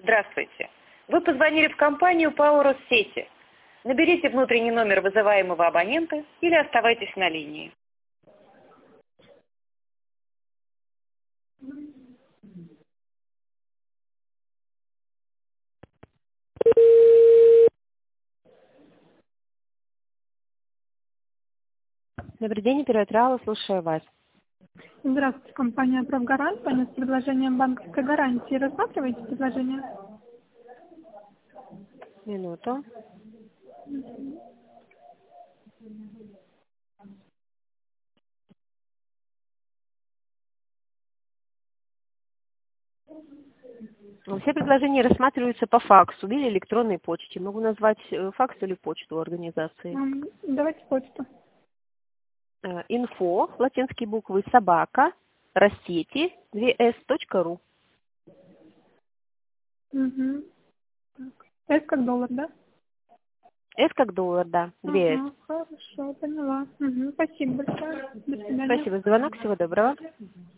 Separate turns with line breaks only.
Здравствуйте. Вы позвонили в компанию ПАО «Россети». Наберите внутренний номер вызываемого абонента или оставайтесь на линии.
Добрый день, оператор Алла, слушаю вас.
Здравствуйте, компания «Правгарант». Звоню с предложением банковской гарантии. Рассматриваете предложение?
Минуту. Все предложения рассматриваются по факсу или электронной почте. Могу назвать факс или почту организации.
Давайте почту.
Info, латинские буквы, собака, Россети, 2s.ru.
Угу. S как доллар, да?
S как доллар, да, 2s.
Ага, хорошо, поняла. Спасибо большое. До свидания.
Спасибо за звонок, всего доброго.